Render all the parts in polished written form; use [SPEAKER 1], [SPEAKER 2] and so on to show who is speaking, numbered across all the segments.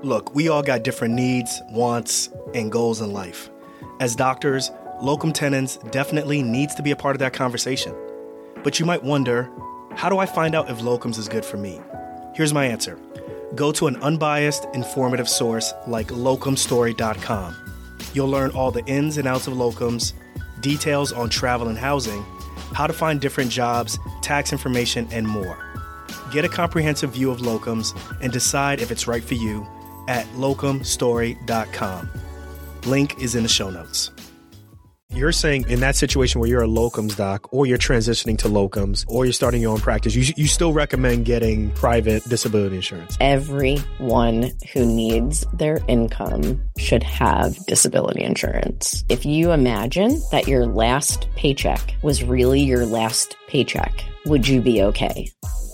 [SPEAKER 1] Look, we all got different needs, wants, and goals in life. As doctors, locum tenens definitely needs to be a part of that conversation. But you might wonder, how do I find out if locums is good for me? Here's my answer. Go to an unbiased, informative source like locumstory.com. You'll learn all the ins and outs of locums, details on travel and housing, how to find different jobs, tax information, and more. Get a comprehensive view of locums and decide if it's right for you at locumstory.com. Link is in the show notes. You're saying in that situation where you're a locums doc or you're transitioning to locums or you're starting your own practice, you still recommend getting private disability insurance?
[SPEAKER 2] Everyone who needs their income should have disability insurance. If you imagine that your last paycheck was really your last paycheck, would you be okay?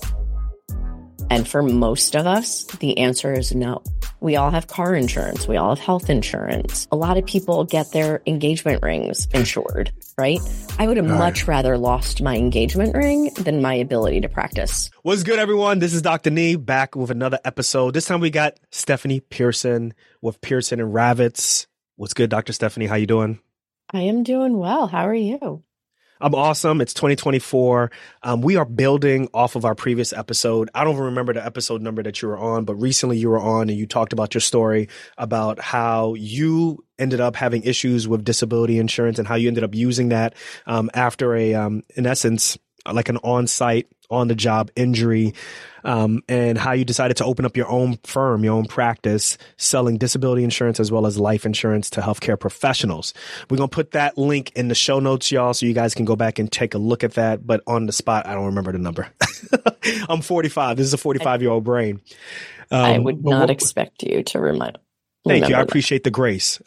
[SPEAKER 2] And for most of us, the answer is no. We all have car insurance. We all have health insurance. A lot of people get their engagement rings insured, right? I would have much rather lost my engagement ring than my ability to practice.
[SPEAKER 1] What's good, everyone? This is Dr. Nee back with another episode. This time we got Stephanie Pearson with Pearson and Ravitz. What's good, Dr. Stephanie? How you doing?
[SPEAKER 2] I am doing well. How are you?
[SPEAKER 1] I'm awesome. It's 2024. We are building off of our previous episode. I don't remember the episode number that you were on, but recently you were on and you talked about your story about how you ended up having issues with disability insurance and how you ended up using that after in essence, like an on-site, on-the-job injury, and how you decided to open up your own firm, your own practice, selling disability insurance as well as life insurance to healthcare professionals. We're going to put that link in the show notes, y'all, so you guys can go back and take a look at that. But on the spot, I don't remember the number. I'm 45. This is a 45-year-old brain.
[SPEAKER 2] I would not expect you to remember.
[SPEAKER 1] Thank you. I appreciate the grace.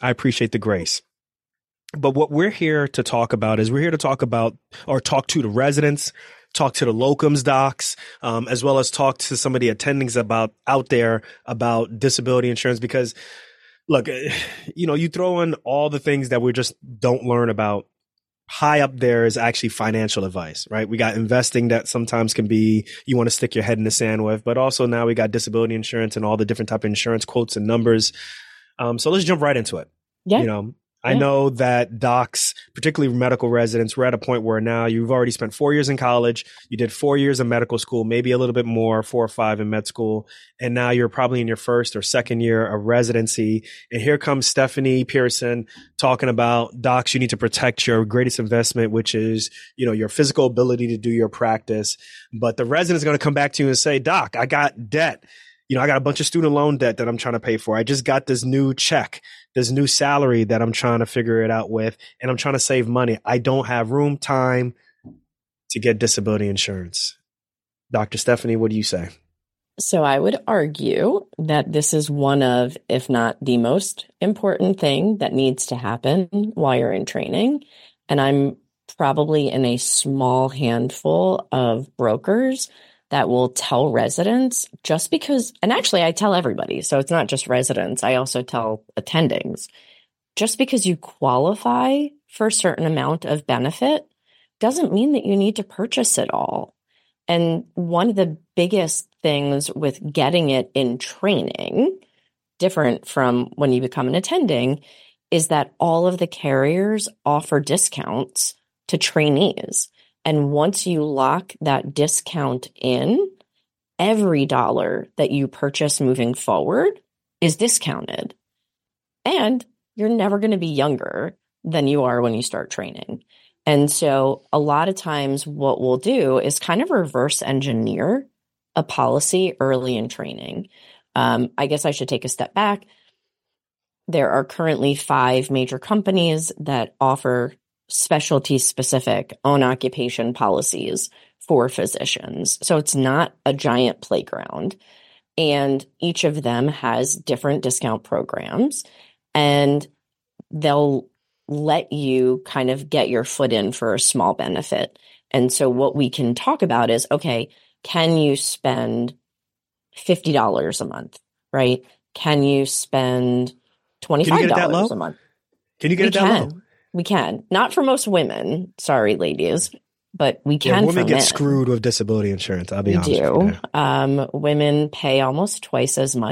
[SPEAKER 1] But what we're here to talk about is talk to the residents, talk to the locums docs, as well as talk to some of the attendings out there about disability insurance. Because look, you throw in all the things that we just don't learn about. High up there is actually financial advice, right? We got investing that sometimes can be, you want to stick your head in the sand with, but also now we got disability insurance and all the different type of insurance quotes and numbers. So let's jump right into it.
[SPEAKER 2] Yeah.
[SPEAKER 1] I know that docs, particularly medical residents, we're at a point where now you've already spent 4 years in college. You did 4 years of medical school, maybe a little bit more, 4 or 5 in med school. And now you're probably in your first or second year of residency. And here comes Stephanie Pearson talking about docs, you need to protect your greatest investment, which is, your physical ability to do your practice. But the resident is going to come back to you and say, Doc, I got debt. I got a bunch of student loan debt that I'm trying to pay for. I just got this new check, this new salary that I'm trying to figure it out with, and I'm trying to save money. I don't have time to get disability insurance. Dr. Stephanie, what do you say?
[SPEAKER 2] So I would argue that this is one of, if not the most important thing that needs to happen while you're in training. And I'm probably in a small handful of brokers that will tell residents just because, and actually I tell everybody, so it's not just residents, I also tell attendings, just because you qualify for a certain amount of benefit doesn't mean that you need to purchase it all. And one of the biggest things with getting it in training, different from when you become an attending, is that all of the carriers offer discounts to trainees. And once you lock that discount in, every dollar that you purchase moving forward is discounted. And you're never going to be younger than you are when you start training. And so a lot of times what we'll do is kind of reverse engineer a policy early in training. I guess I should take a step back. There are currently 5 major companies that offer specialty-specific own-occupation policies for physicians. So it's not a giant playground. And each of them has different discount programs. And they'll let you kind of get your foot in for a small benefit. And so what we can talk about is, okay, can you spend $50 a month, right? Can you spend $25 a month?
[SPEAKER 1] Can you get it that low?
[SPEAKER 2] We can. Not for most women. Sorry, ladies. But we can.
[SPEAKER 1] Women get screwed with disability insurance. I'll be honest.
[SPEAKER 2] We do. Women pay almost twice as much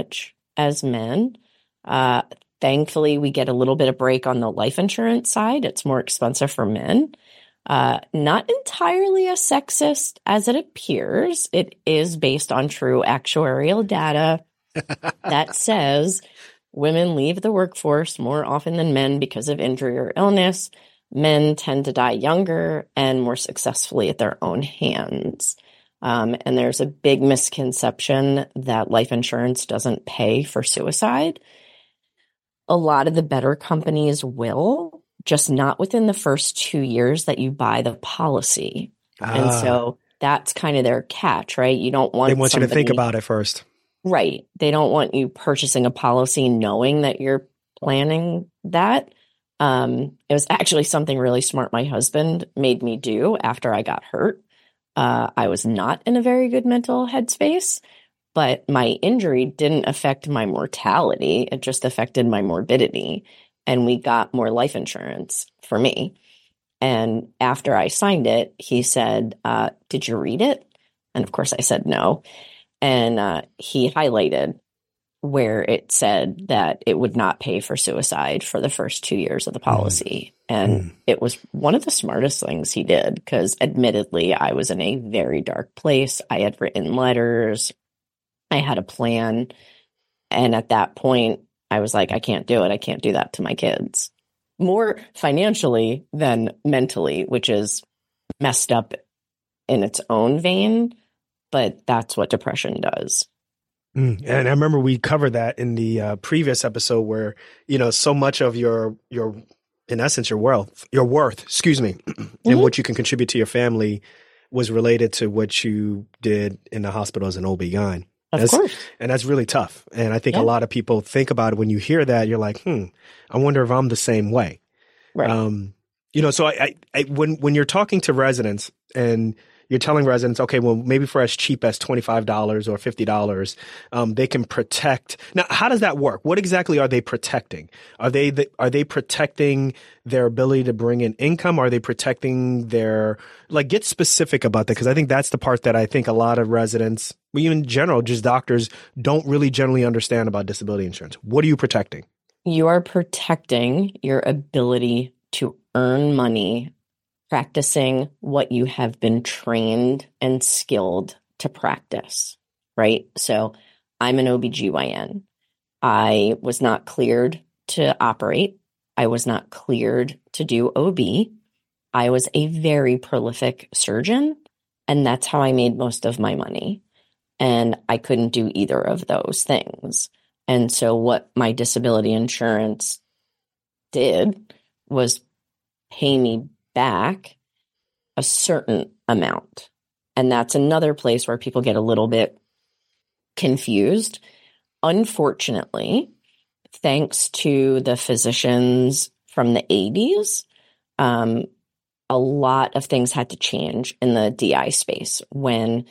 [SPEAKER 2] as men. Uh, Thankfully, we get a little bit of break on the life insurance side. It's more expensive for men. Not entirely as sexist as it appears. It is based on true actuarial data that says women leave the workforce more often than men because of injury or illness. Men tend to die younger and more successfully at their own hands. And there's a big misconception that life insurance doesn't pay for suicide. A lot of the better companies will, just not within the first 2 years that you buy the policy. And so that's kind of their catch, right? You don't want
[SPEAKER 1] They want you to think about it first.
[SPEAKER 2] Right. They don't want you purchasing a policy knowing that you're planning that. It was actually something really smart my husband made me do after I got hurt. I was not in a very good mental headspace, but my injury didn't affect my mortality. It just affected my morbidity. And we got more life insurance for me. And after I signed it, he said, did you read it? And of course I said no. And he highlighted where it said that it would not pay for suicide for the first 2 years of the policy. And it was one of the smartest things he did, because admittedly, I was in a very dark place. I had written letters. I had a plan. And at that point, I was like, I can't do it. I can't do that to my kids. More financially than mentally, which is messed up in its own vein. But that's what depression does.
[SPEAKER 1] And I remember we covered that in the previous episode where, so much of your in essence, your worth, and what you can contribute to your family was related to what you did in the hospital as an OB-GYN.
[SPEAKER 2] Of course.
[SPEAKER 1] And that's really tough. And I think a lot of people think about it. When you hear that, you're like, I wonder if I'm the same way.
[SPEAKER 2] Right.
[SPEAKER 1] So I when you're talking to residents and you're telling residents, okay, well, maybe for as cheap as $25 or $50, they can protect. Now, how does that work? What exactly are they protecting? Are they protecting their ability to bring in income? Are they protecting their, get specific about that? Because I think that's the part that I think a lot of residents, even in general, just doctors, don't really generally understand about disability insurance. What are you protecting?
[SPEAKER 2] You are protecting your ability to earn money practicing what you have been trained and skilled to practice, right? So I'm an OBGYN. I was not cleared to operate. I was not cleared to do OB. I was a very prolific surgeon, and that's how I made most of my money. And I couldn't do either of those things. And so what my disability insurance did was pay me back a certain amount. And that's another place where people get a little bit confused. Unfortunately, thanks to the physicians from the 80s, a lot of things had to change in the DI space when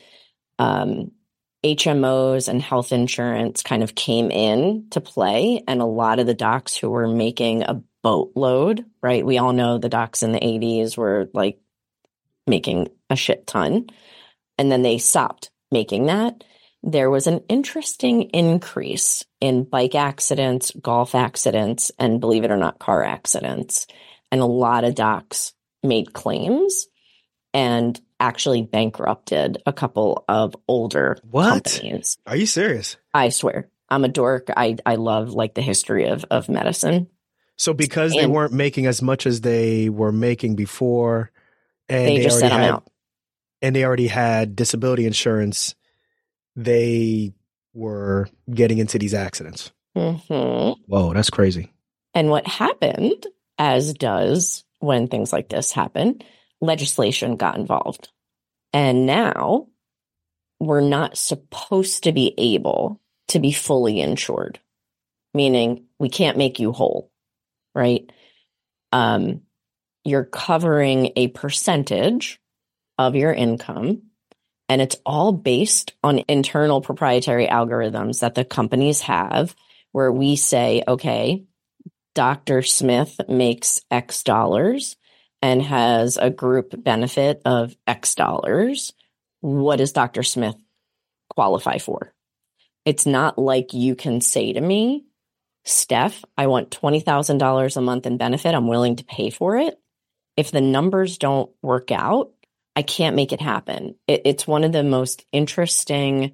[SPEAKER 2] HMOs and health insurance kind of came in to play. And a lot of the docs who were making a boatload, right? We all know the docs in the 80s were like making a shit ton. And then they stopped making that. There was an interesting increase in bike accidents, golf accidents, and believe it or not, car accidents. And a lot of docs made claims and actually bankrupted a couple of older companies.
[SPEAKER 1] Are you serious?
[SPEAKER 2] I swear. I'm a dork. I love the history of medicine.
[SPEAKER 1] So because they weren't making as much as they were making before, and
[SPEAKER 2] they just set them out.
[SPEAKER 1] And they already had disability insurance, they were getting into these accidents.
[SPEAKER 2] Mm-hmm.
[SPEAKER 1] Whoa, that's crazy.
[SPEAKER 2] And what happened, as does when things like this happen, legislation got involved. And now we're not supposed to be able to be fully insured, meaning we can't make you whole, right? You're covering a percentage of your income, and it's all based on internal proprietary algorithms that the companies have, where we say, okay, Dr. Smith makes X dollars and has a group benefit of X dollars. What does Dr. Smith qualify for? It's not like you can say to me, Steph, I want $20,000 a month in benefit. I'm willing to pay for it. If the numbers don't work out, I can't make it happen. It's one of the most interesting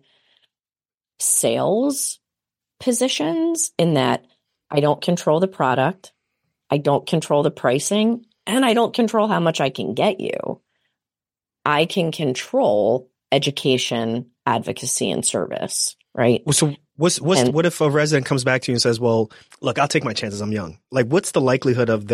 [SPEAKER 2] sales positions in that I don't control the product, I don't control the pricing, and I don't control how much I can get you. I can control education, advocacy, and service, right?
[SPEAKER 1] So what if a resident comes back to you and says, well, look, I'll take my chances. I'm young. Like, what's the likelihood of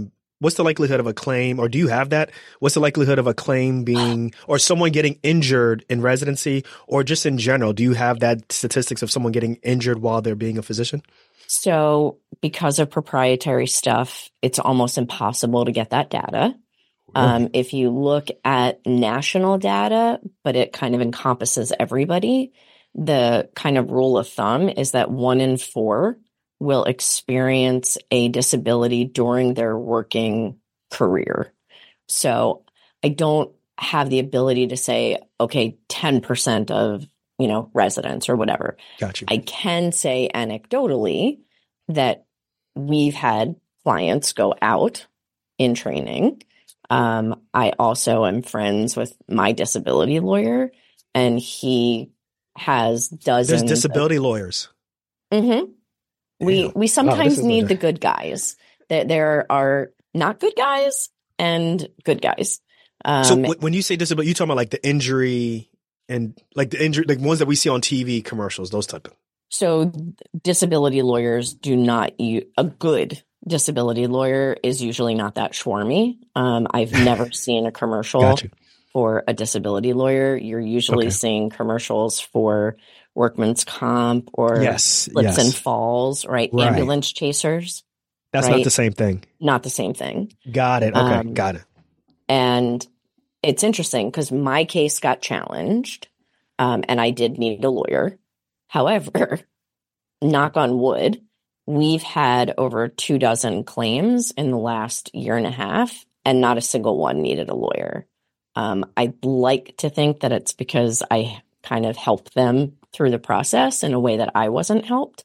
[SPEAKER 1] a claim, or do you have that? What's the likelihood of a claim being, or someone getting injured in residency, or just in general? Do you have that statistics of someone getting injured while they're being a physician?
[SPEAKER 2] So because of proprietary stuff, it's almost impossible to get that data. Really? If you look at national data, but it kind of encompasses everybody, the kind of rule of thumb is that 1 in 4 will experience a disability during their working career. So I don't have the ability to say, okay, 10% of, residents or whatever.
[SPEAKER 1] Got you.
[SPEAKER 2] I can say anecdotally that we've had clients go out in training. I also am friends with my disability lawyer, and he has dozens.
[SPEAKER 1] There's disability lawyers.
[SPEAKER 2] Mm-hmm. We sometimes need the good guys. There are not good guys and good guys.
[SPEAKER 1] So when you say disability, you talking about like the injury and like like ones that we see on TV commercials, those type of.
[SPEAKER 2] So disability lawyers do not use a good disability lawyer is usually not that schwarmy. I've never seen a commercial for a disability lawyer. You're usually seeing commercials for workman's comp or slips and falls, right? Ambulance chasers.
[SPEAKER 1] That's not the same thing.
[SPEAKER 2] Not the same thing.
[SPEAKER 1] Got it. Okay. Got it.
[SPEAKER 2] And it's interesting because my case got challenged, and I did need a lawyer. However, knock on wood, we've had over 24 claims in the last year and a half, and not a single one needed a lawyer. I'd like to think that it's because I kind of helped them through the process in a way that I wasn't helped.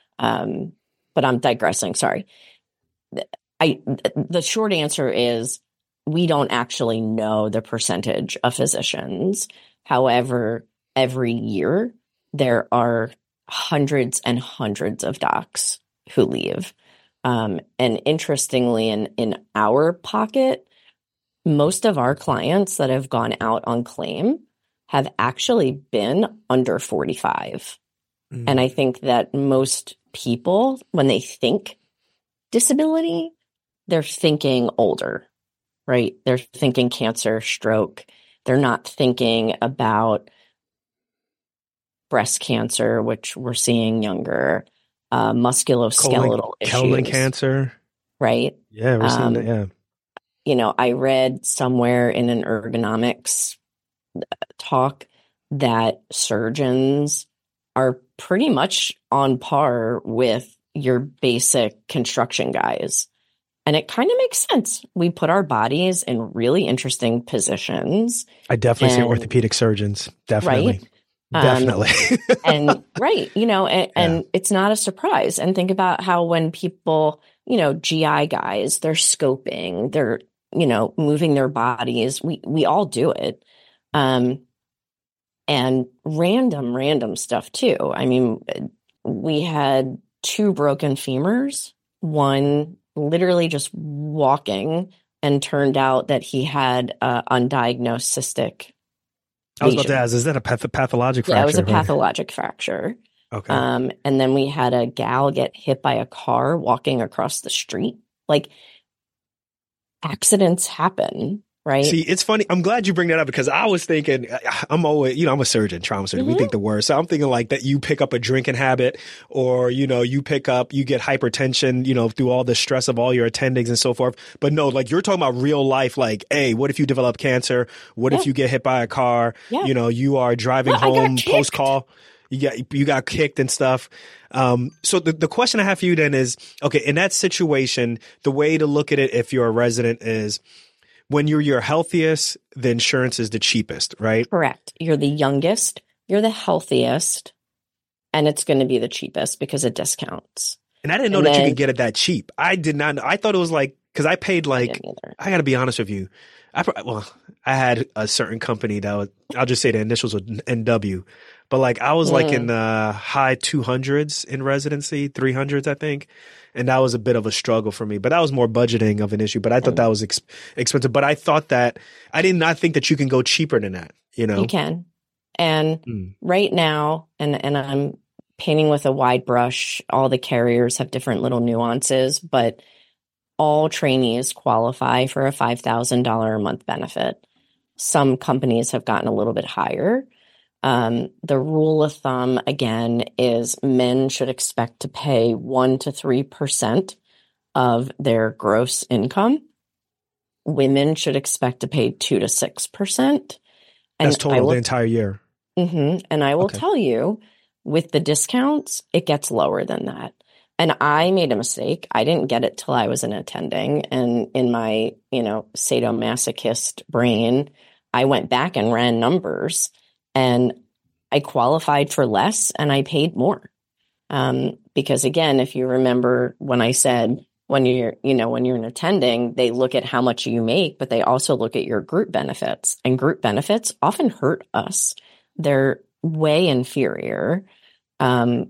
[SPEAKER 2] But I'm digressing. Sorry. The short answer is we don't actually know the percentage of physicians. However, every year there are hundreds and hundreds of docs who leave. And interestingly, in our pocket, most of our clients that have gone out on claim have actually been under 45. Mm. And I think that most people, when they think disability, they're thinking older, right? They're thinking cancer, stroke. They're not thinking about breast cancer, which we're seeing younger, musculoskeletal issues.
[SPEAKER 1] Colon cancer.
[SPEAKER 2] Right?
[SPEAKER 1] Yeah, we're seeing that, yeah.
[SPEAKER 2] I read somewhere in an ergonomics talk that surgeons are pretty much on par with your basic construction guys. And it kind of makes sense. We put our bodies in really interesting positions.
[SPEAKER 1] I definitely see orthopedic surgeons. Definitely.
[SPEAKER 2] Right?
[SPEAKER 1] Definitely.
[SPEAKER 2] and it's not a surprise. And think about how when people, GI guys, they're scoping, they're, moving their bodies. We all do it. And random stuff too. I mean, we had 2 broken femurs, one literally just walking, and turned out that he had undiagnosed cystic.
[SPEAKER 1] I was about to ask, is that a pathologic fracture?
[SPEAKER 2] Yeah, it was a pathologic fracture.
[SPEAKER 1] Okay.
[SPEAKER 2] And then we had a gal get hit by a car walking across the street. Like, accidents happen, right?
[SPEAKER 1] See, it's funny. I'm glad you bring that up because I was thinking, I'm always, I'm a surgeon, trauma surgeon. Mm-hmm. We think the worst. So I'm thinking like that you pick up a drinking habit or, you get hypertension, through all the stress of all your attendings and so forth. But no, like you're talking about real life. Like, hey, what if you develop cancer? What if you get hit by a car? Yeah. You are driving home post call. You got kicked and stuff. So the question I have for you then is, okay, in that situation, the way to look at it if you're a resident is when you're your healthiest, the insurance is the cheapest, right?
[SPEAKER 2] Correct. You're the youngest, you're the healthiest, and it's going to be the cheapest because it discounts.
[SPEAKER 1] And I didn't know that you could get it that cheap. I did not know. I thought it was like, because I paid like, I got to be honest with you. I had a certain company that was, I'll just say the initials were NW, but like I was like in the high 200s in residency, 300s, I think. And that was a bit of a struggle for me, but that was more budgeting of an issue. But I thought that was expensive. But I thought that I did not think that you can go cheaper than that. You know,
[SPEAKER 2] you can. And right now, and I'm painting with a wide brush. All the carriers have different little nuances, but all trainees qualify for a $5,000 a month benefit. Some companies have gotten a little bit higher. The rule of thumb, again, is men should expect to pay 1% to 3% of their gross income. Women should expect to pay 2% to 6%.
[SPEAKER 1] That's total the entire year.
[SPEAKER 2] And I will tell you, with the discounts, it gets lower than that. And I made a mistake. I didn't get it till I was an attending. And in my, sadomasochist brain, I went back and ran numbers, and I qualified for less and I paid more. Because again, if you remember when I said, when you're an attending, they look at how much you make, but they also look at your group benefits, and group benefits often hurt us. They're way inferior. And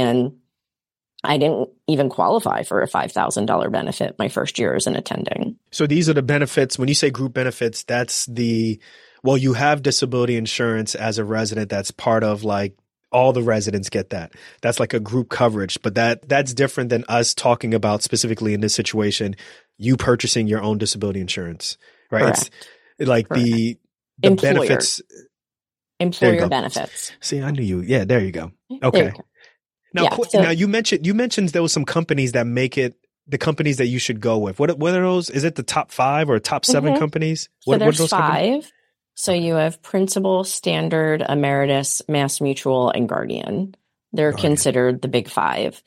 [SPEAKER 2] I didn't even qualify for a $5,000 benefit my first year as an attending.
[SPEAKER 1] So these are the benefits. When you say group benefits, that's you have disability insurance as a resident. That's part of like all the residents get that. That's like a group coverage, but that's different than us talking about specifically in this situation, you purchasing your own disability insurance, right?
[SPEAKER 2] Correct.
[SPEAKER 1] It's like the benefits.
[SPEAKER 2] Employer benefits.
[SPEAKER 1] See, I knew you. Yeah, there you go. Okay. Now you mentioned there was some companies that make it the companies that you should go with. What are those? Is it the top 5 or top 7 companies?
[SPEAKER 2] There's what are those 5. Companies? So you have Principal, Standard, Emeritus, Mass Mutual, and Guardian. They're considered the big 5.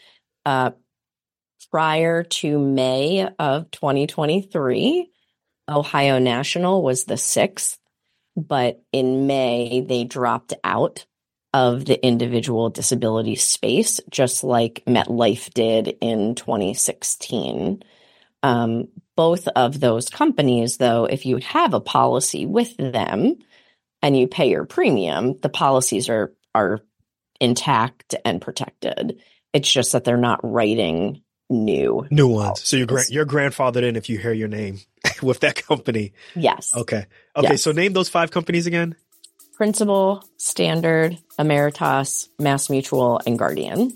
[SPEAKER 2] Prior to May of 2023, Ohio National was the 6th, but in May they dropped out of the individual disability space, just like MetLife did in 2016. Both of those companies, though, if you have a policy with them and you pay your premium, the policies are intact and protected. It's just that they're not writing new
[SPEAKER 1] ones. So you're grandfathered in if you hear your name with that company.
[SPEAKER 2] Yes.
[SPEAKER 1] Okay.
[SPEAKER 2] Yes.
[SPEAKER 1] So name those 5 companies again.
[SPEAKER 2] Principal, Standard, Emeritus, Mass Mutual, and Guardian.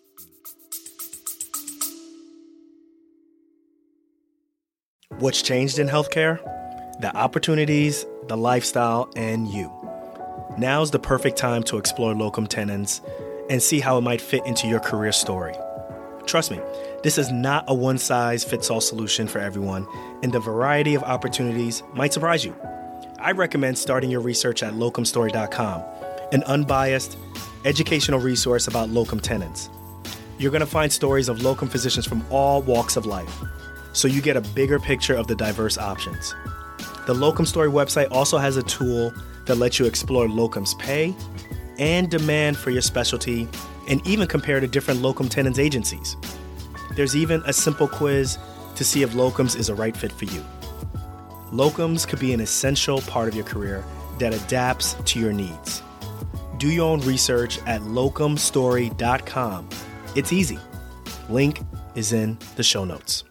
[SPEAKER 1] What's changed in healthcare? The opportunities, the lifestyle, and you. Now's the perfect time to explore locum tenens and see how it might fit into your career story. Trust me, this is not a one-size-fits-all solution for everyone, and the variety of opportunities might surprise you. I recommend starting your research at locumstory.com, an unbiased, educational resource about locum tenens. You're going to find stories of locum physicians from all walks of life, so you get a bigger picture of the diverse options. The Locum Story website also has a tool that lets you explore locums pay and demand for your specialty, and even compare to different locum tenens agencies. There's even a simple quiz to see if locums is a right fit for you. Locums could be an essential part of your career that adapts to your needs. Do your own research at locumstory.com. It's easy. Link is in the show notes.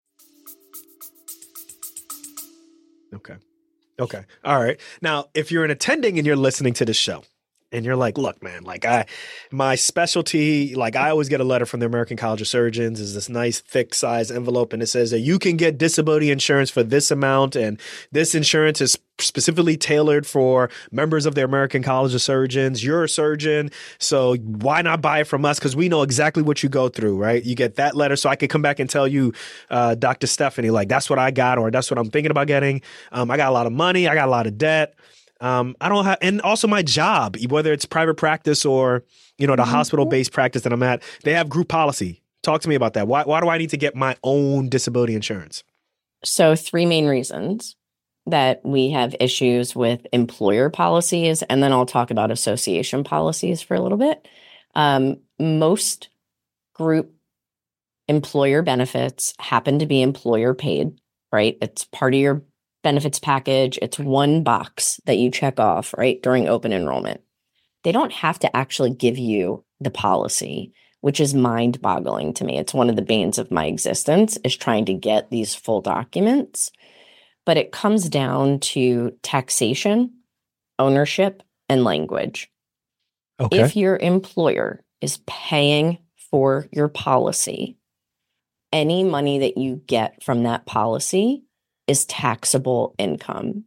[SPEAKER 1] Okay. All right. Now, if you're an attending and you're listening to this show, and you're like, look, man, like my specialty, like I always get a letter from the American College of Surgeons, is this nice thick size envelope. And it says that you can get disability insurance for this amount. And this insurance is specifically tailored for members of the American College of Surgeons. You're a surgeon, so why not buy it from us? Because we know exactly what you go through, right? You get that letter, so I could come back and tell you, Dr. Stephanie, like that's what I got, or that's what I'm thinking about getting. I got a lot of money. I got a lot of debt. I don't have, and also my job, whether it's private practice or, the hospital-based practice that I'm at, they have group policy. Talk to me about that. Why do I need to get my own disability insurance?
[SPEAKER 2] So 3 main reasons that we have issues with employer policies, and then I'll talk about association policies for a little bit. Most group employer benefits happen to be employer paid, right? It's part of your benefits package. It's one box that you check off, right, during open enrollment. They don't have to actually give you the policy, which is mind-boggling to me. It's one of the banes of my existence, is trying to get these full documents. But it comes down to taxation, ownership, and language.
[SPEAKER 1] Okay.
[SPEAKER 2] If your employer is paying for your policy, any money that you get from that policy is taxable income.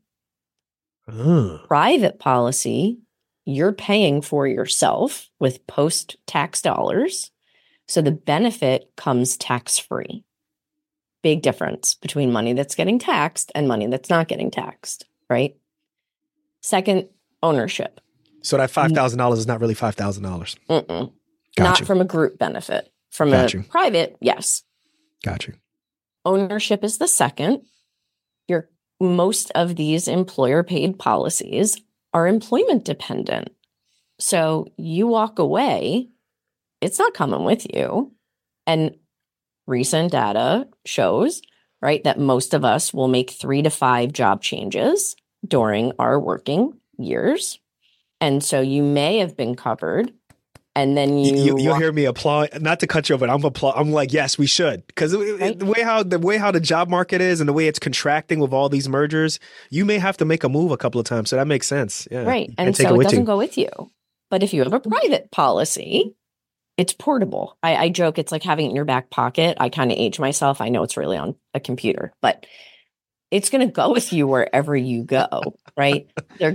[SPEAKER 2] Private policy, you're paying for yourself with post-tax dollars. So the benefit comes tax-free. Big difference between money that's getting taxed and money that's not getting taxed, right? Second, ownership.
[SPEAKER 1] So that $5,000 is not really $5,000.
[SPEAKER 2] Not from a group benefit. From a private, yes.
[SPEAKER 1] Got you.
[SPEAKER 2] Ownership is the second. Most of these employer paid policies are employment dependent. So you walk away, it's not coming with you. And recent data shows, right, that most of us will make 3 to 5 job changes during our working years. And so you may have been covered. And then
[SPEAKER 1] you'll hear me applaud, not to cut you off, but I'm like, yes, we should. Because the way how the job market is and the way it's contracting with all these mergers, you may have to make a move a couple of times. So that makes sense. Yeah.
[SPEAKER 2] Right. And so it doesn't go with you. But if you have a private policy, it's portable. I joke, it's like having it in your back pocket. I kind of age myself. I know it's really on a computer, but it's going to go with you wherever you go, right?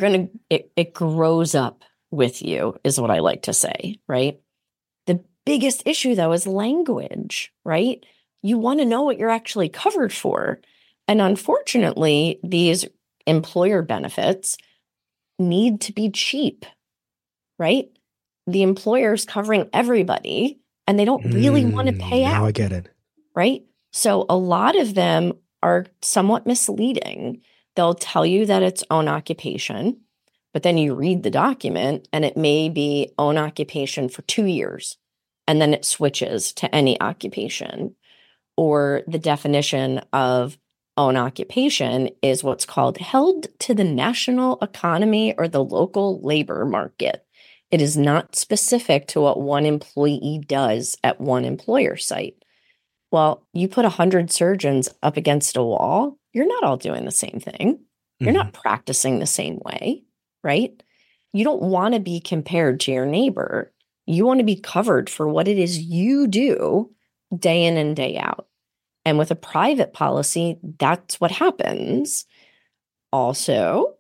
[SPEAKER 2] It grows up with you, is what I like to say, right? The biggest issue, though, is language, right? You want to know what you're actually covered for. And unfortunately, these employer benefits need to be cheap, right? The employer's covering everybody, and they don't really want to pay out.
[SPEAKER 1] Now I get it.
[SPEAKER 2] Right? So a lot of them are somewhat misleading. They'll tell you that it's own occupation, but then you read the document and it may be own occupation for 2 years, and then it switches to any occupation. Or the definition of own occupation is what's called held to the national economy or the local labor market. It is not specific to what one employee does at one employer site. Well, you put 100 surgeons up against a wall, you're not all doing the same thing. You're not practicing the same way, right? You don't want to be compared to your neighbor. You want to be covered for what it is you do day in and day out. And with a private policy, that's what happens. Also,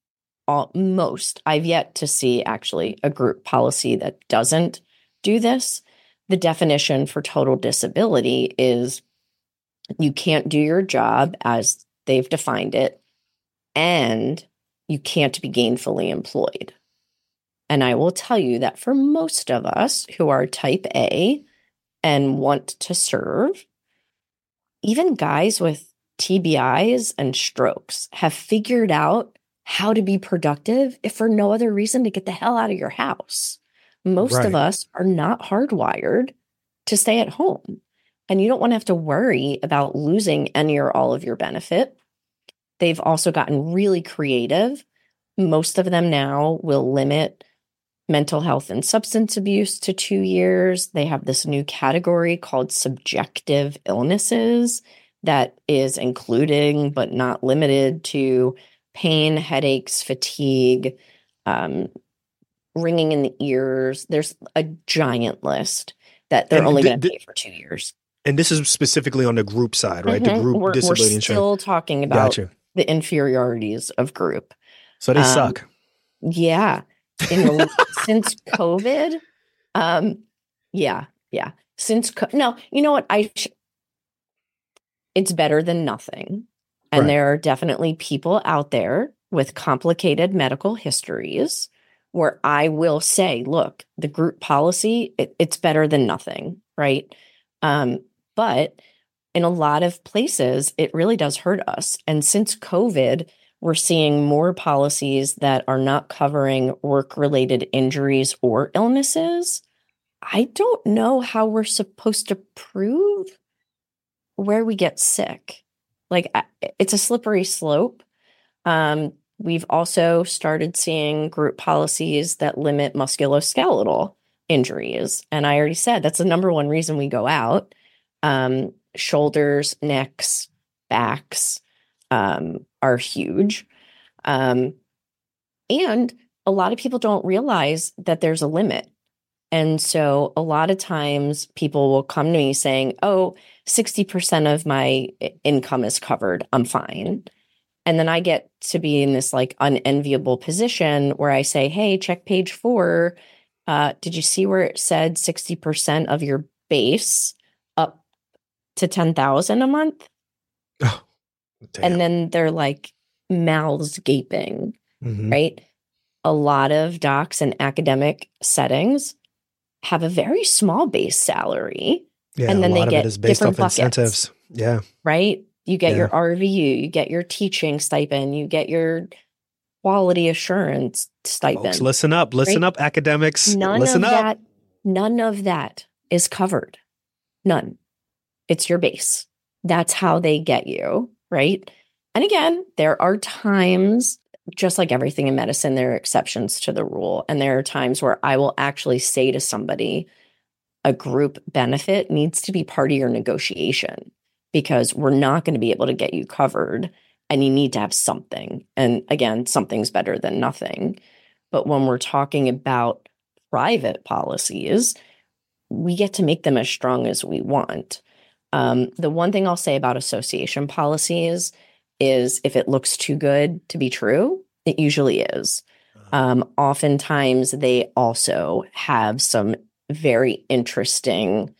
[SPEAKER 2] I've yet to see actually a group policy that doesn't do this. The definition for total disability is you can't do your job as they've defined it, and you can't be gainfully employed. And I will tell you that for most of us who are type A and want to serve, even guys with TBIs and strokes have figured out how to be productive, if for no other reason, to get the hell out of your house. Most of us are not hardwired to stay at home. And you don't want to have to worry about losing any or all of your benefit. They've also gotten really creative. Most of them now will limit mental health and substance abuse to 2 years. They have this new category called subjective illnesses that is including but not limited to pain, headaches, fatigue, ringing in the ears. There's a giant list that they're only going to pay for 2 years.
[SPEAKER 1] And this is specifically on the group side, right? The group disability insurance.
[SPEAKER 2] We're still talking about the inferiorities of group.
[SPEAKER 1] So they suck.
[SPEAKER 2] Yeah. Since COVID. Yeah. No, you know what? It's better than nothing. And there are definitely people out there with complicated medical histories where I will say, look, the group policy, it's better than nothing, right? But in a lot of places, it really does hurt us. And since COVID, we're seeing more policies that are not covering work-related injuries or illnesses, I don't know how we're supposed to prove where we get sick. Like, it's a slippery slope. We've also started seeing group policies that limit musculoskeletal injuries. And I already said that's the number one reason we go out. Shoulders, necks, backs are huge. And a lot of people don't realize that there's a limit. And so a lot of times people will come to me saying, oh, 60% of my income is covered. I'm fine. And then I get to be in this like unenviable position where I say, hey, check page 4. Did you see where it said 60% of your base up to 10,000 a month?
[SPEAKER 3] Oh,
[SPEAKER 2] and then they're like mouths gaping, right? A lot of docs in academic settings have a very small base salary.
[SPEAKER 3] Yeah,
[SPEAKER 2] and then
[SPEAKER 3] a lot
[SPEAKER 2] they get
[SPEAKER 3] of it is based off
[SPEAKER 2] buckets,
[SPEAKER 3] incentives. Yeah.
[SPEAKER 2] Right? You get your RVU, you get your teaching stipend, you get your quality assurance stipend.
[SPEAKER 3] Folks, listen up, academics. Listen up.
[SPEAKER 2] None of that is covered. None. It's your base. That's how they get you, right? And again, there are times, just like everything in medicine, there are exceptions to the rule. And there are times where I will actually say to somebody, a group benefit needs to be part of your negotiation because we're not going to be able to get you covered and you need to have something. And again, something's better than nothing. But when we're talking about private policies, we get to make them as strong as we want. The one thing I'll say about association policies is if it looks too good to be true, it usually is. Oftentimes, they also have some very interesting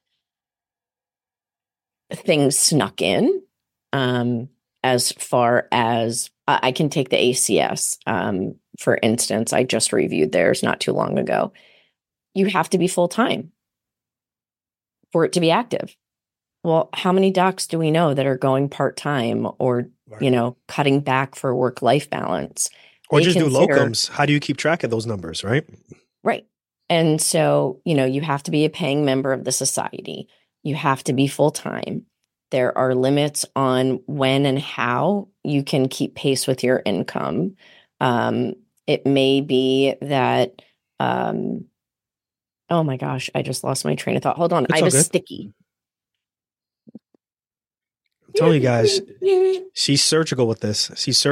[SPEAKER 2] things snuck in. As far as I can take the ACS, for instance, I just reviewed theirs not too long ago. You have to be full-time for it to be active. Well, how many docs do we know that are going part-time or, cutting back for work-life balance?
[SPEAKER 3] Or just do locums. How do you keep track of those numbers, right?
[SPEAKER 2] Right. And so, you have to be a paying member of the society. You have to be full-time. There are limits on when and how you can keep pace with your income. It may be that, oh my gosh, I just lost my train of thought. Hold on. I have a sticky.
[SPEAKER 3] I'm telling you guys, she's surgical with this.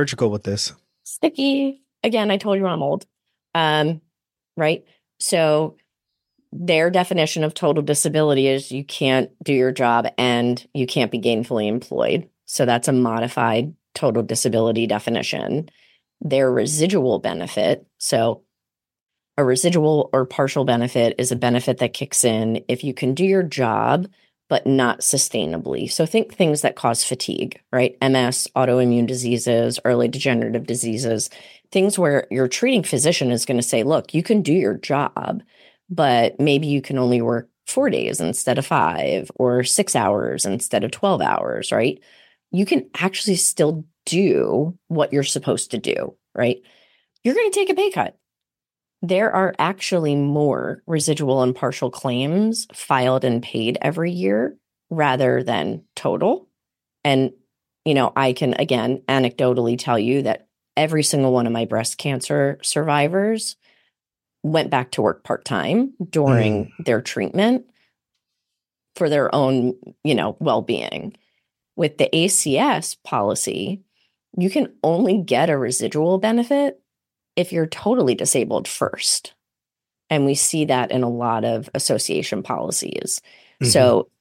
[SPEAKER 2] Sticky. Again, I told you I'm old. Right? So their definition of total disability is you can't do your job and you can't be gainfully employed. So that's a modified total disability definition. Their residual benefit. So a residual or partial benefit is a benefit that kicks in if you can do your job, but not sustainably. So think things that cause fatigue, right? MS, autoimmune diseases, early degenerative diseases, things where your treating physician is going to say, look, you can do your job, but maybe you can only work 4 days instead of 5 or 6 hours instead of 12 hours, right? You can actually still do what you're supposed to do, right? You're going to take a pay cut. There are actually more residual and partial claims filed and paid every year rather than total. And, I can, again, anecdotally tell you that every single one of my breast cancer survivors went back to work part-time during their treatment for their own, well-being. With the ACS policy, you can only get a residual benefit if you're totally disabled first. And we see that in a lot of association policies. So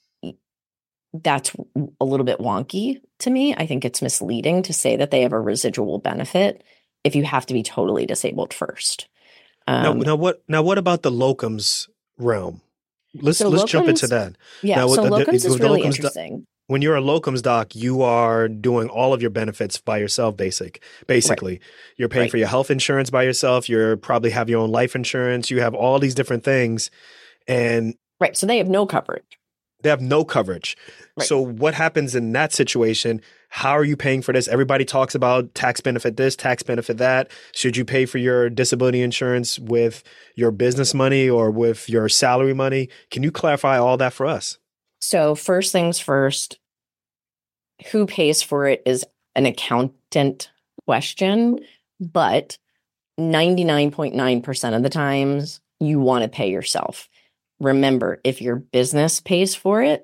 [SPEAKER 2] that's a little bit wonky to me. I think it's misleading to say that they have a residual benefit if you have to be totally disabled first.
[SPEAKER 3] Now what about the locums realm? Let's jump into that.
[SPEAKER 2] Yeah,
[SPEAKER 3] now,
[SPEAKER 2] so locums is really interesting.
[SPEAKER 3] When you're a locums doc, you are doing all of your benefits by yourself, basically. Right. You're paying for your health insurance by yourself. You probably have your own life insurance. You have all these different things. And
[SPEAKER 2] so they have no coverage.
[SPEAKER 3] Right.
[SPEAKER 2] Right.
[SPEAKER 3] So what happens in that situation? How are you paying for this? Everybody talks about tax benefit this, tax benefit that. Should you pay for your disability insurance with your business money or with your salary money? Can you clarify all that for us?
[SPEAKER 2] So first things first, who pays for it is an accountant question, but 99.9% of the times you want to pay yourself. Remember, if your business pays for it,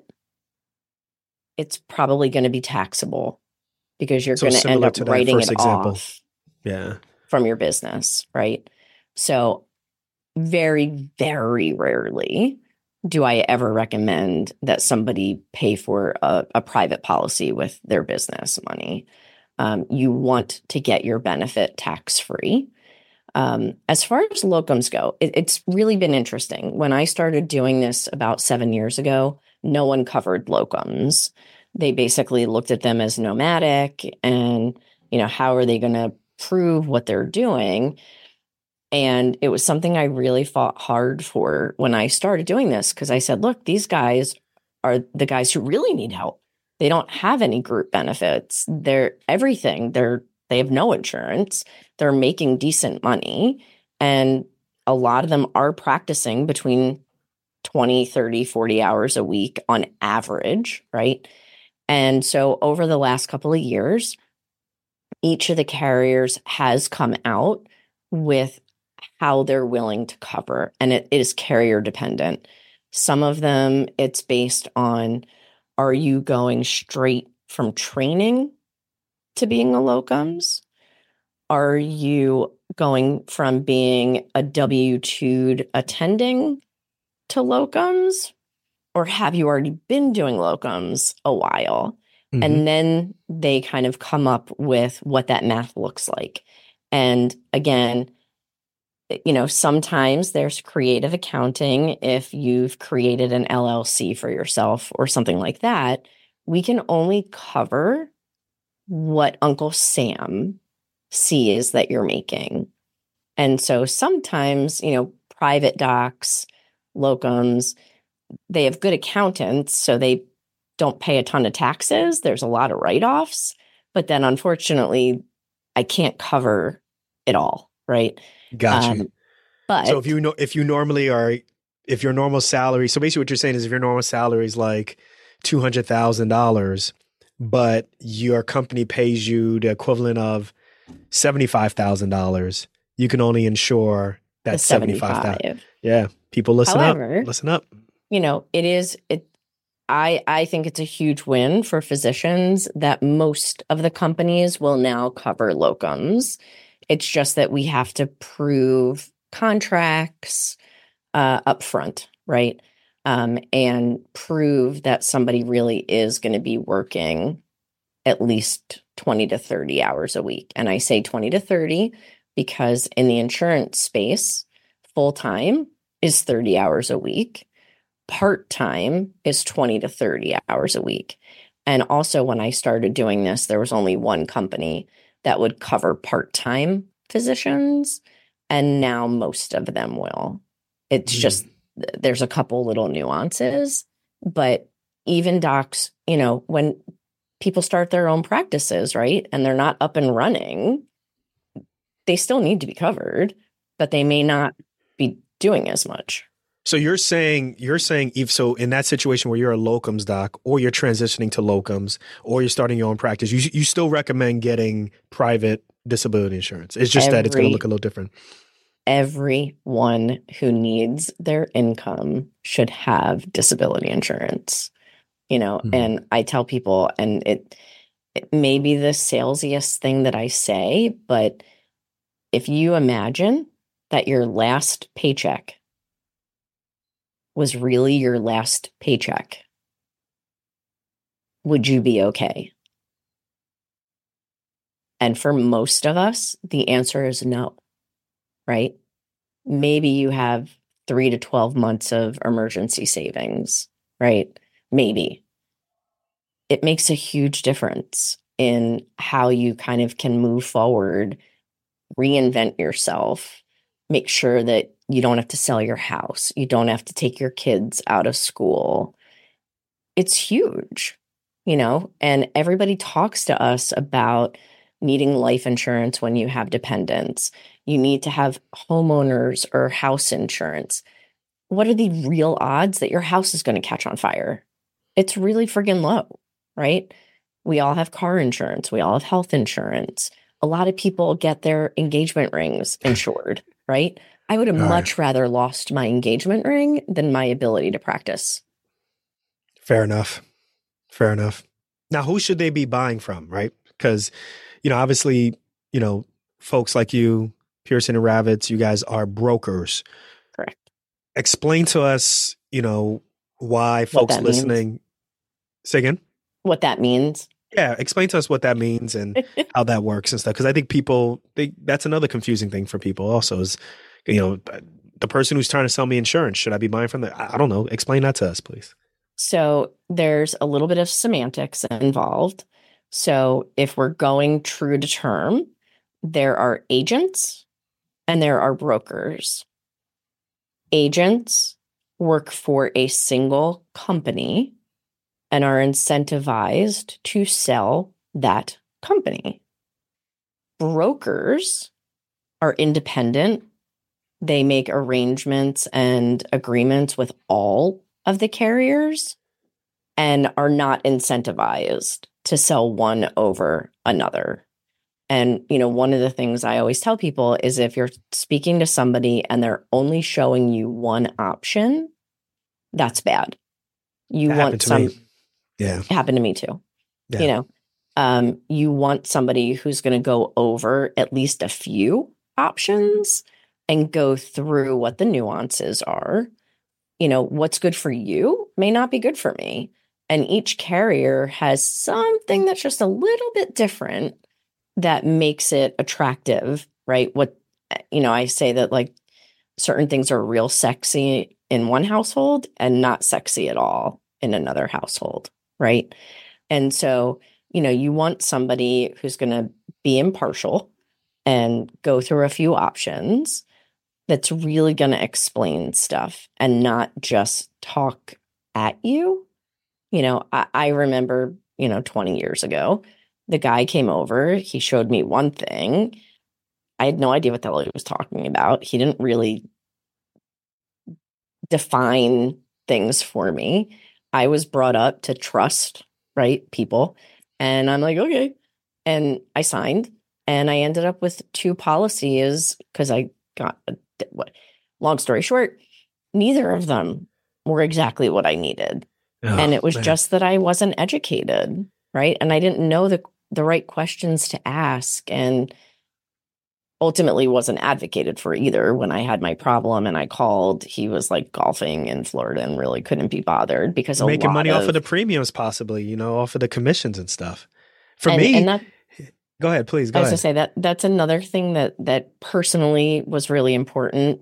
[SPEAKER 2] it's probably going to be taxable because you're going to end up writing it off from your business, right? So very, very rarely do I ever recommend that somebody pay for a private policy with their business money. You want to get your benefit tax-free. As far as locums go, it's really been interesting. When I started doing this about 7 years ago, no one covered locums. They basically looked at them as nomadic and, how are they going to prove what they're doing? And it was something I really fought hard for when I started doing this, because I said, look, these guys are the guys who really need help. They don't have any group benefits. They're everything. They have no insurance. They're making decent money. And a lot of them are practicing between 20, 30, 40 hours a week on average, right? And so over the last couple of years, each of the carriers has come out with how they're willing to cover, and it is carrier dependent. Some of them, it's based on, are you going straight from training to being a locums? Are you going from being a W-2'd attending to locums? Or have you already been doing locums a while? Mm-hmm. And then they kind of come up with what that math looks like. And again, sometimes there's creative accounting. If you've created an LLC for yourself or something like that, we can only cover what Uncle Sam sees that you're making. And so sometimes, private docs, locums, they have good accountants, so they don't pay a ton of taxes. There's a lot of write-offs, but then unfortunately, I can't cover it all, right?
[SPEAKER 3] Gotcha. But so if your normal salary, so basically what you're saying is if your normal salary is like $200,000, but your company pays you the equivalent of $75,000, you can only insure that $75,000. Yeah. People listen up.
[SPEAKER 2] I think it's a huge win for physicians that most of the companies will now cover locums. It's just that we have to prove contracts up front, right? And prove that somebody really is going to be working at least 20 to 30 hours a week. And I say 20 to 30 because in the insurance space, full-time is 30 hours a week. Part-time is 20 to 30 hours a week. And also when I started doing this, there was only one company that would cover part-time physicians, and now most of them will. It's just, there's a couple little nuances, but even docs, when people start their own practices, right, and they're not up and running, they still need to be covered, but they may not be doing as much.
[SPEAKER 3] So you're saying if so in that situation where you're a locums doc or you're transitioning to locums or you're starting your own practice, you still recommend getting private disability insurance. It's just that it's going to look a little different.
[SPEAKER 2] Everyone who needs their income should have disability insurance, and I tell people, and it may be the salesiest thing that I say, but if you imagine that your last paycheck was really your last paycheck, would you be okay? And for most of us, the answer is no, right? Maybe you have 3 to 12 months of emergency savings, right? Maybe. It makes a huge difference in how you kind of can move forward, reinvent yourself, make sure that you don't have to sell your house. You don't have to take your kids out of school. It's huge. and everybody talks to us about needing life insurance when you have dependents. You need to have homeowners or house insurance. What are the real odds that your house is going to catch on fire? It's really friggin' low, right? We all have car insurance. We all have health insurance. A lot of people get their engagement rings insured, right? I would have much rather lost my engagement ring than my ability to practice.
[SPEAKER 3] Fair enough. Fair enough. Now, who should they be buying from, right? Because, obviously, folks like you, Pearson and Ravitz, you guys are brokers.
[SPEAKER 2] Correct.
[SPEAKER 3] Explain to us, why folks listening.
[SPEAKER 2] Means.
[SPEAKER 3] Say again?
[SPEAKER 2] What that means.
[SPEAKER 3] Yeah, explain to us what that means and how that works and stuff. Because I think that's another confusing thing for people also is, the person who's trying to sell me insurance, should I be buying from them? I don't know. Explain that to us, please.
[SPEAKER 2] So there's a little bit of semantics involved. So if we're going true to term, there are agents and there are brokers. Agents work for a single company and are incentivized to sell that company. Brokers are independent. They make arrangements and agreements with all of the carriers and are not incentivized to sell one over another. And, one of the things I always tell people is if you're speaking to somebody and they're only showing you one option, that's bad. You want some.
[SPEAKER 3] Yeah.
[SPEAKER 2] It happened to me too.
[SPEAKER 3] Yeah.
[SPEAKER 2] You want somebody who's going to go over at least a few options and go through what the nuances are. What's good for you may not be good for me. And each carrier has something that's just a little bit different that makes it attractive, right? I say that like certain things are real sexy in one household and not sexy at all in another household, right? And so, you want somebody who's going to be impartial and go through a few options that's really going to explain stuff and not just talk at you. I remember, 20 years ago, the guy came over, he showed me one thing. I had no idea what the hell he was talking about. He didn't really define things for me. I was brought up to trust, right, people. And I'm like, okay. And I signed and I ended up with 2 policies because I got, long story short, neither of them were exactly what I needed.
[SPEAKER 3] Oh,
[SPEAKER 2] and it was just that I wasn't educated, right? And I didn't know the right questions to ask, and ultimately wasn't advocated for either. When I had my problem and I called, he was like golfing in Florida and really couldn't be bothered because
[SPEAKER 3] making money off of the premiums, possibly, off of the commissions and stuff. For me,
[SPEAKER 2] and that,
[SPEAKER 3] go ahead, please.
[SPEAKER 2] I was to say that's another thing that personally was really important.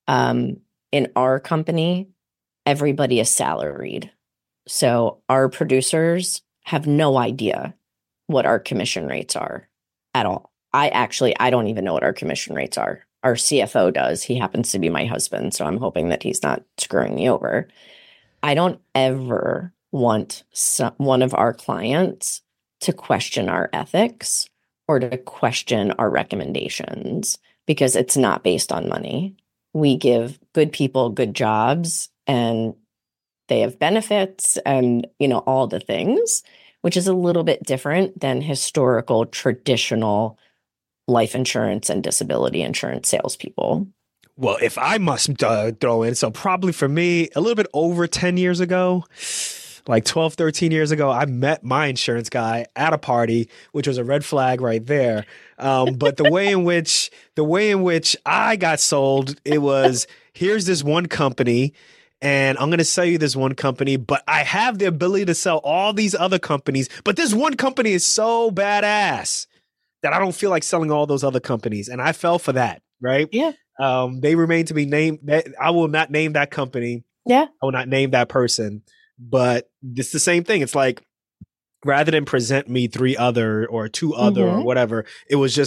[SPEAKER 2] In our company, everybody is salaried. So our producers have no idea what our commission rates are at all. I don't even know what our commission rates are. Our CFO does. He happens to be my husband, so I'm hoping that he's not screwing me over. I don't ever want one of our clients to question our ethics or to question our recommendations because it's not based on money. We give good people good jobs and they have benefits and, all the things, which is a little bit different than historical, traditional life insurance and disability insurance salespeople.
[SPEAKER 3] Well, if I must throw in, so probably for me, a little bit over 10 years ago, like 12, 13 years ago, I met my insurance guy at a party, which was a red flag right there. But the way in which I got sold, it was, here's this one company, and I'm going to sell you this one company, but I have the ability to sell all these other companies. But this one company is so badass that I don't feel like selling all those other companies. And I fell for that, right?
[SPEAKER 2] Yeah.
[SPEAKER 3] They remain to be named. I will not name that company.
[SPEAKER 2] Yeah.
[SPEAKER 3] I will not name that person. But it's the same thing. It's like, rather than present me 3 other or 2 other or whatever, it was just, no,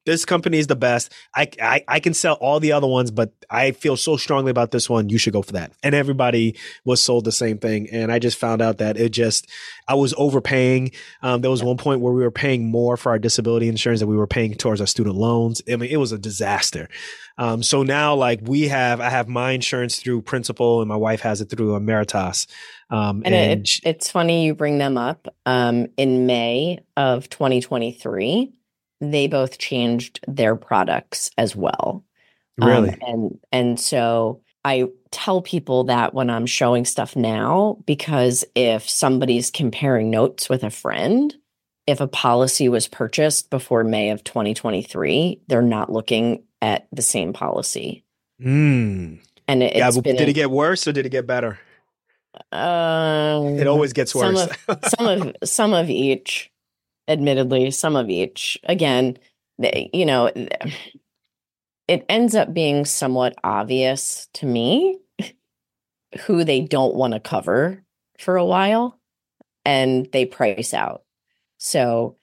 [SPEAKER 3] This company is the best. I can sell all the other ones, but I feel so strongly about this one. You should go for that. And everybody was sold the same thing. And I just found out that I was overpaying. There was one point where we were paying more for our disability insurance than we were paying towards our student loans. I mean, it was a disaster. So now like I have my insurance through Principal and my wife has it through Ameritas.
[SPEAKER 2] It's funny you bring them up. In May of 2023, they both changed their products as well.
[SPEAKER 3] Really?
[SPEAKER 2] And so I tell people that when I'm showing stuff now, because if somebody's comparing notes with a friend, if a policy was purchased before May of 2023, they're not looking at the same policy.
[SPEAKER 3] And did it get worse or did it get better? It always gets worse.
[SPEAKER 2] Some of each. Admittedly, some of each. Again, it ends up being somewhat obvious to me who they don't want to cover for a while, and they price out. So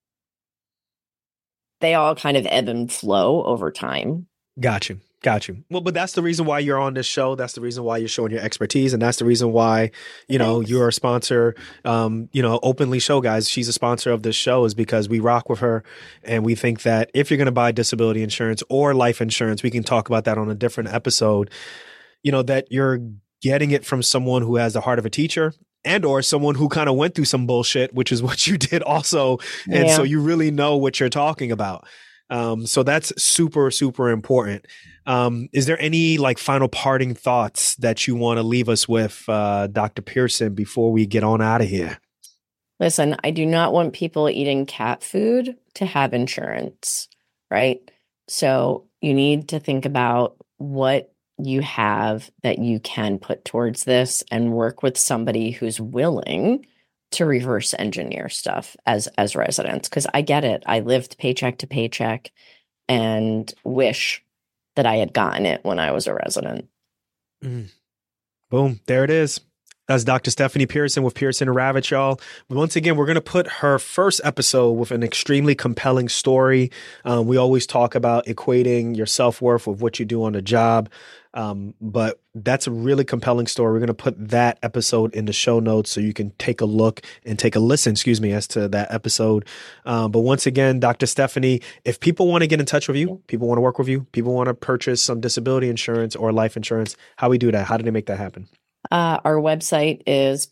[SPEAKER 2] they all kind of ebb and flow over time.
[SPEAKER 3] Got you. Well, but that's the reason why you're on this show. That's the reason why you're showing your expertise. And that's the reason why, you're a sponsor, Openly Show Guys. She's a sponsor of this show is because we rock with her. And we think that if you're going to buy disability insurance or life insurance, we can talk about that on a different episode, that you're getting it from someone who has the heart of a teacher and or someone who kind of went through some bullshit, which is what you did also. And so you really know what you're talking about. So that's super, super important. Is there any like final parting thoughts that you want to leave us with, Dr. Pearson, before we get on out of here?
[SPEAKER 2] Listen, I do not want people eating cat food to have insurance, right? So you need to think about what you have that you can put towards this and work with somebody who's willing to reverse engineer stuff as residents. Because I get it. I lived paycheck to paycheck and wish that I had gotten it when I was a resident.
[SPEAKER 3] Boom. There it is. That's Dr. Stephanie Pearson with Pearson and Ravitch, y'all. Once again, we're going to put her first episode with an extremely compelling story. We always talk about equating your self-worth with what you do on the job. But that's a really compelling story. We're going to put that episode in the show notes so you can take a look and take a listen, as to that episode. But once again, Dr. Stephanie, if people want to get in touch with you, people want to work with you, people want to purchase some disability insurance or life insurance, how we do that? How do they make that happen?
[SPEAKER 2] Our website is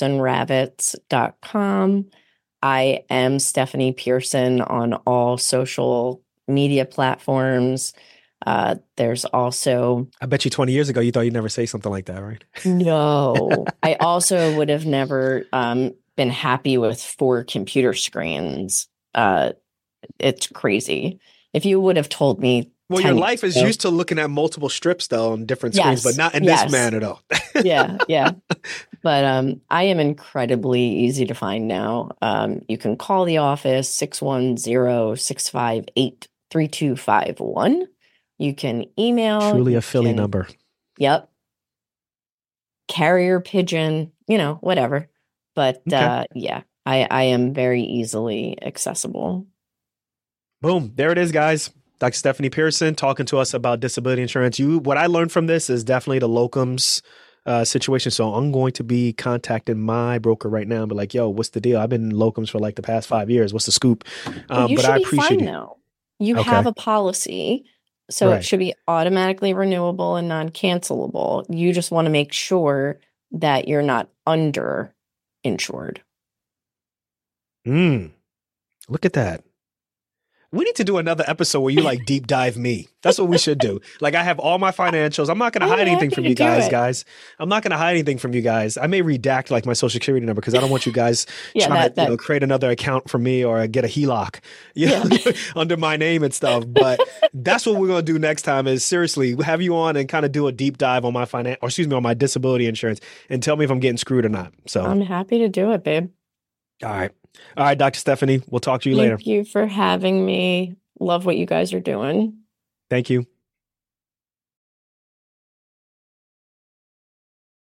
[SPEAKER 2] pearsonravitz.com. I am Stephanie Pearson on all social media platforms. There's also...
[SPEAKER 3] I bet you 20 years ago, you thought you'd never say something like that, right?
[SPEAKER 2] No. I also would have never been happy with 4 computer screens. It's crazy. If you would have told me...
[SPEAKER 3] Well, your life is used to looking at multiple strips, though, on different screens, but not in this manner, though.
[SPEAKER 2] Yeah. But I am incredibly easy to find now. You can call the office, 610-658-3251. You can email.
[SPEAKER 3] Truly a Philly number.
[SPEAKER 2] Yep. Carrier pigeon, whatever. But I am very easily accessible.
[SPEAKER 3] Boom. There it is, guys. Dr. Stephanie Pearson talking to us about disability insurance. What I learned from this is definitely the locums situation. So I'm going to be contacting my broker right now and be like, yo, what's the deal? I've been in locums for like the past 5 years. What's the scoop?
[SPEAKER 2] But I appreciate it. Though. You have a policy. So It should be automatically renewable and non-cancelable. You just want to make sure that you're not under insured.
[SPEAKER 3] Look at that. We need to do another episode where you like deep dive me. That's what we should do. Like I have all my financials. I'm not going to hide anything from you guys. I'm not going to hide anything from you guys. I may redact like my social security number because I don't want you guys trying to create another account for me or get a HELOC under my name and stuff. But that's what we're going to do next time is seriously have you on and kind of do a deep dive on my on my disability insurance and tell me if I'm getting screwed or not. So
[SPEAKER 2] I'm happy to do it, babe.
[SPEAKER 3] All right, Dr. Stephanie, we'll talk to you later.
[SPEAKER 2] Thank you for having me. Love what you guys are doing.
[SPEAKER 3] Thank you.